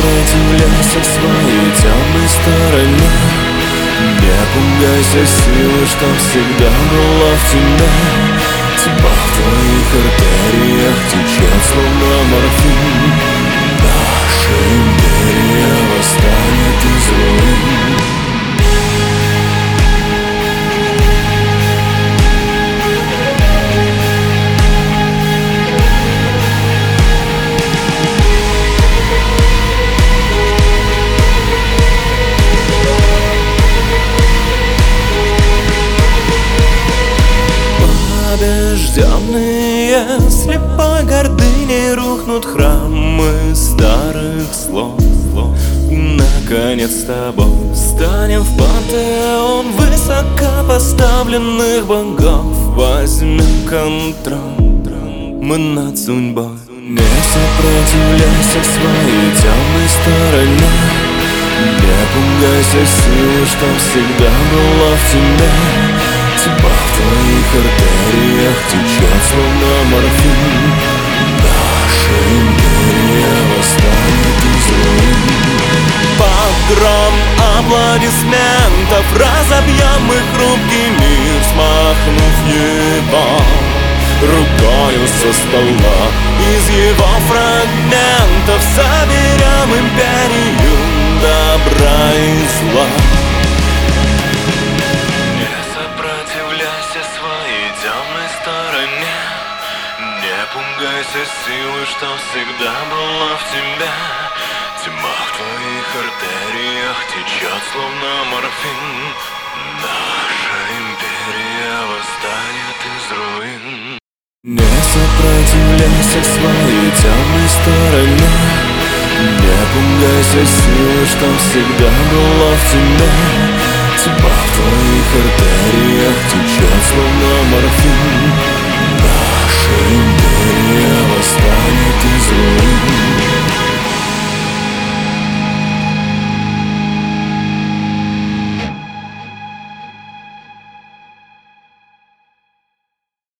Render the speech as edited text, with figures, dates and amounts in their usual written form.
сопротивляйся своей темной стороне. Не пугайся силы, что всегда была в тебе. Тьма в твоих артериях течет, словно морфин. Наша империя восстанет из руин. Побежденные слепой гордыней рухнут храмы старых слов. И наконец с тобой станем в пантеон высокопоставленных богов. Возьмем контроль мы над судьбой. Не сопротивляйся своей темной стороне. Не пугайся силы, что всегда была в тебе. Тьма в твоих артериях течет, словно морфин. Наша империя восстанет из руин. Под гром аплодисментов разобьем мы хрупкий мир, смахнув его рукою со стола. Из его фрагментов соберем империю добра и зла. Не пугайся силы, что всегда была в тебе. Тьма в твоих артериях течет, словно морфин. Наша империя восстанет из руин. Не сопротивляйся своей темной стороне. Не пугайся силы, что всегда была в тебе. Тьма в твоих артериях течет, словно морфин. Наша империя восстанет.